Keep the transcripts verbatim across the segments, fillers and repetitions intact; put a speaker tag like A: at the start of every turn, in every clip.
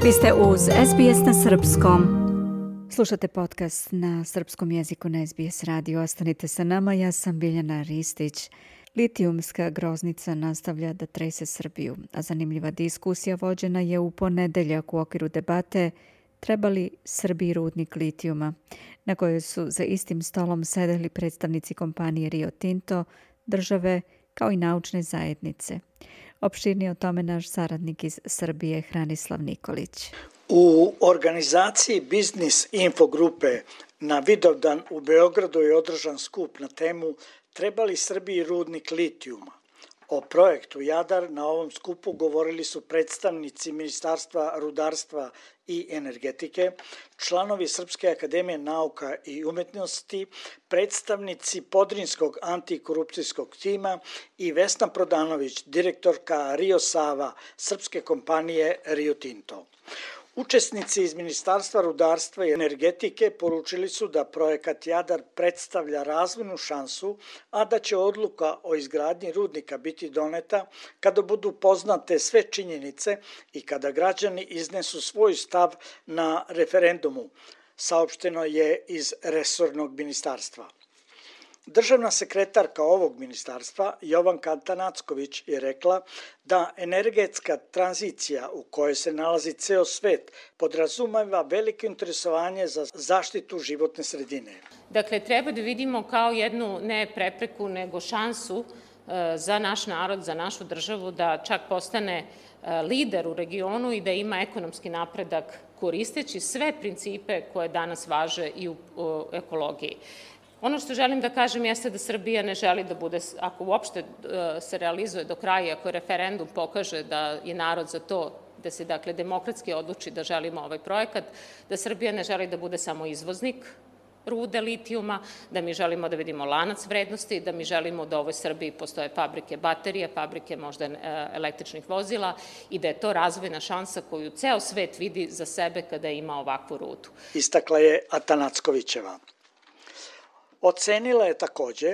A: Vi ste uz S B S na srpskom. Slušate podcast na srpskom jeziku na S B S radio. Ostanite sa nama, ja sam Biljana Ristić. Litijumska groznica nastavlja da trese Srbiju, a zanimljiva diskusija vođena je u ponedeljak u okviru debate treba li Srbiji rudnik litijuma, na kojoj su za istim stolom sedeli predstavnici kompanije Rio Tinto, države kao i naučne zajednice. Opširnije o tome naš saradnik iz Srbije, Hranislav Nikolić.
B: U organizaciji Biznis Info grupe na Vidovdan u Beogradu je održan skup na temu treba li Srbiji rudnik litijuma. O projektu Jadar na ovom skupu govorili su predstavnici Ministarstva rudarstva i energetike, članovi Srpske akademije nauka i umetnosti, predstavnici Podrinskog antikorupcijskog tima i Vesna Prodanović, direktorka Rio Sava, srpske kompanije Rio Tinto. Učesnici iz Ministarstva rudarstva i energetike poručili su da projekat Jadar predstavlja razvojnu šansu, a da će odluka o izgradnji rudnika biti doneta kada budu poznate sve činjenice i kada građani iznesu svoj stav na referendumu, saopšteno je iz resornog ministarstva. Državna sekretarka ovog ministarstva, Jovanka Atanacković, je rekla da energetska tranzicija u kojoj se nalazi ceo svet podrazumeva veliko interesovanje za zaštitu životne sredine.
C: Dakle, treba da vidimo kao jednu ne prepreku, nego šansu za naš narod, za našu državu, da čak postane lider u regionu i da ima ekonomski napredak koristeći sve principe koje danas važe i u ekologiji. Ono što želim da kažem jeste da Srbija ne želi da bude, ako uopšte se realizuje do kraja, ako referendum pokaže da je narod za to, da se dakle demokratski odluči da želimo ovaj projekat, da Srbija ne želi da bude samo izvoznik rude litijuma, da mi želimo da vidimo lanac vrednosti, da mi želimo da u ovoj Srbiji postoje fabrike baterije, fabrike možda električnih vozila i da je to razvojna šansa koju ceo svet vidi za sebe kada ima ovakvu rudu.
B: Istakla je Atanackovićeva. Ocenila je takođe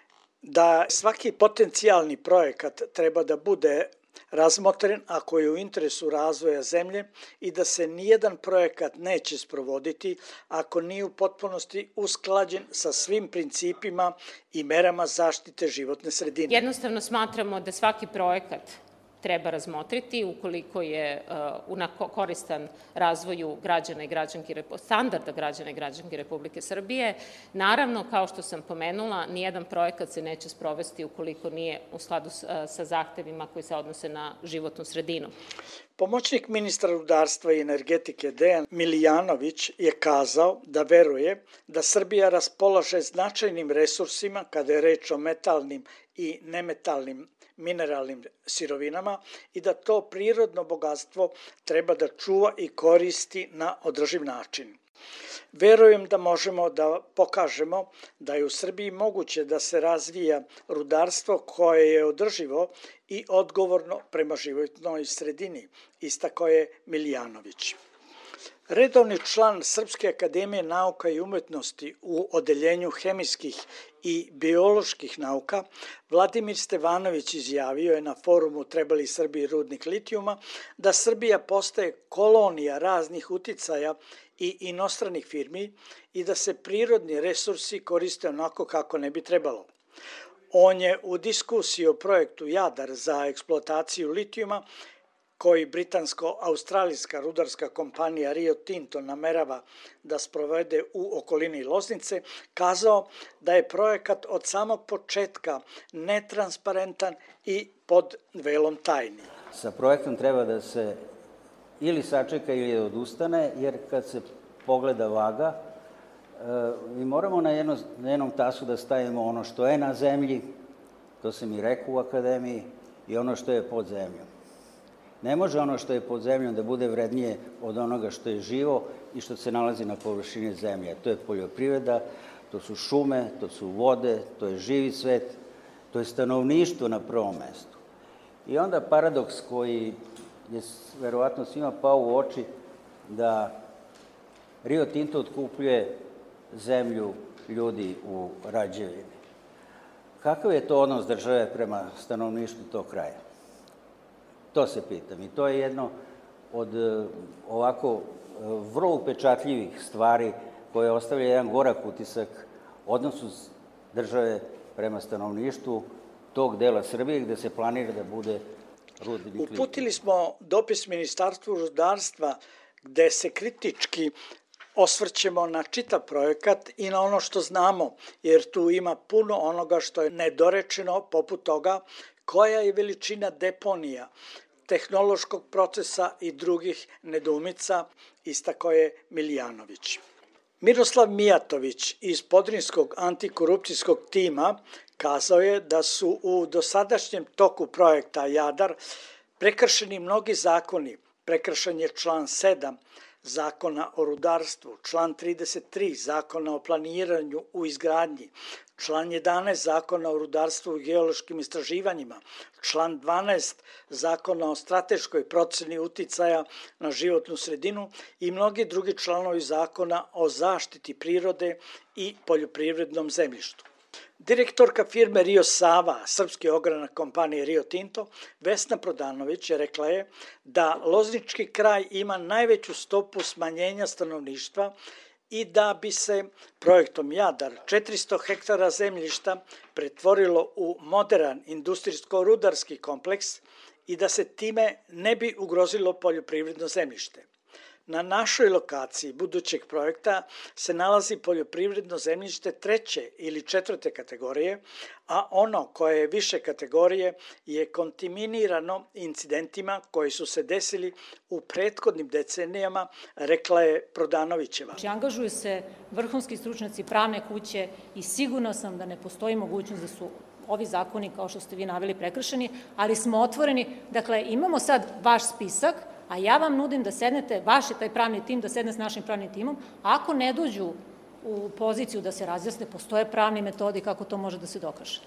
B: da svaki potencijalni projekat treba da bude razmotren ako je u interesu razvoja zemlje i da se nijedan projekat neće sprovoditi ako nije u potpunosti usklađen sa svim principima i merama zaštite životne sredine.
C: Jednostavno smatramo da svaki projekat treba razmotriti ukoliko je uh, koristan razvoju građana i građanki, standarda građana i građanki Republike Srbije. Naravno, kao što sam pomenula, nijedan projekat se neće sprovesti ukoliko nije u skladu sa, sa zahtevima koji se odnose na životnu sredinu.
B: Pomoćnik ministra rudarstva i energetike Dejan Milijanović je kazao da veruje da Srbija raspolaže značajnim resursima kada je reč o metalnim i nemetalnim mineralnim sirovinama i da to prirodno bogatstvo treba da čuva i koristi na održiv način. Verujem da možemo da pokažemo da je u Srbiji moguće da se razvija rudarstvo koje je održivo i odgovorno prema životnoj sredini, istakao je Milijanović. Redovni član Srpske akademije nauka i umetnosti u odeljenju hemijskih i bioloških nauka, Vladimir Stevanović izjavio je na forumu Treba li Srbiji rudnik litijuma da Srbija postaje kolonija raznih uticaja i inostranih firmi i da se prirodni resursi koriste onako kako ne bi trebalo. On je u diskusiji o projektu Jadar za eksploataciju litijuma koji britansko-australijska rudarska kompanija Rio Tinto namerava da sprovede u okolini Loznice, kazao da je projekat od samog početka netransparentan i pod velom tajni.
D: Sa projektom treba da se ili sačeka ili odustane, jer kad se pogleda vaga, mi moramo na, jedno, na jednom tasu da stavimo ono što je na zemlji, to sam i rekao u akademiji, i ono što je pod zemljom. Ne može ono što je pod zemljom da bude vrednije od onoga što je živo i što se nalazi na površini zemlje. To je poljoprivreda, to su šume, to su vode, to je živi svet, to je stanovništvo na prvom mestu. I onda paradoks koji je verovatno svima pao u oči da Rio Tinto otkupljuje zemlju ljudi u Rađevini. Kakav je to odnos države prema stanovništvu tog kraja? To se pitam i to je jedno od ovako vrlo upečatljivih stvari koje ostavlja jedan gorak utisak odnosu države prema stanovništvu tog dela Srbije gde se planira da bude rudnik litijuma.
B: Uputili smo dopis Ministarstvu rudarstva gde se kritički osvrćemo na čitav projekat i na ono što znamo, jer tu ima puno onoga što je nedorečeno, poput toga koja je veličina deponija, tehnološkog procesa i drugih nedoumica, istakao je Milijanović. Miroslav Mijatović iz Podrinjskog antikorupcijskog tima kazao je da su u dosadašnjem toku projekta Jadar prekršeni mnogi zakoni. Prekršen je član sedam Zakona o rudarstvu, član trideset tri Zakona o planiranju u izgradnji, član jedanaest Zakona o rudarstvu i geološkim istraživanjima, član dvanaest Zakona o strateškoj proceni uticaja na životnu sredinu i mnogi drugi članovi Zakona o zaštiti prirode i poljoprivrednom zemljištu. Direktorka firme Rio Sava, srpski ogranak kompanije Rio Tinto, Vesna Prodanović, rekla je da Loznički kraj ima najveću stopu smanjenja stanovništva i da bi se projektom Jadar četiristo hektara zemljišta pretvorilo u modern industrijsko-rudarski kompleks i da se time ne bi ugrozilo poljoprivredno zemljište. Na našoj lokaciji budućeg projekta se nalazi poljoprivredno zemljište treće ili četvrte kategorije, a ono koje je više kategorije je kontaminirano incidentima koji su se desili u prethodnim decenijama, rekla je Prodanovićeva.
E: Znači, angažuju se vrhunski stručnjaci, pravne kuće i sigurno sam da ne postoji mogućnost da su ovi zakoni, kao što ste vi naveli, prekršeni, ali smo otvoreni. Dakle, imamo sad vaš spisak, a ja vam nudim da sednete, vaš je taj pravni tim, da sedne s našim pravnim timom. Ako ne dođu u poziciju da se razjasne, postoje pravni metodi kako to može da se dokaže.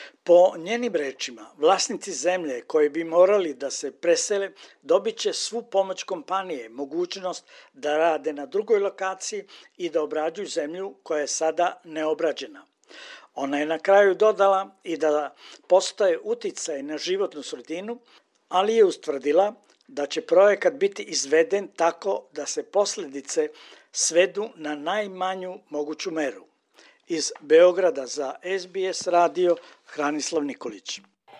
B: Po njenim rečima, vlasnici zemlje koji bi morali da se presele dobit će svu pomoć kompanije, mogućnost da rade na drugoj lokaciji i da obrađuju zemlju koja je sada neobrađena. Ona je na kraju dodala i da postoje uticaj na životnu sredinu, ali je ustvrdila da će projekat biti izveden tako da se posledice svedu na najmanju moguću meru. Iz Beograda za S B S radio, Hranislav Nikolić.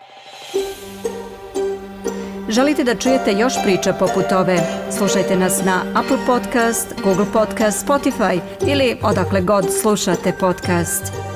A: Želite da čujete još priča poput ove? Slušajte nas na Apple Podcast, Google Podcast, Spotify ili odakle god slušate podcast.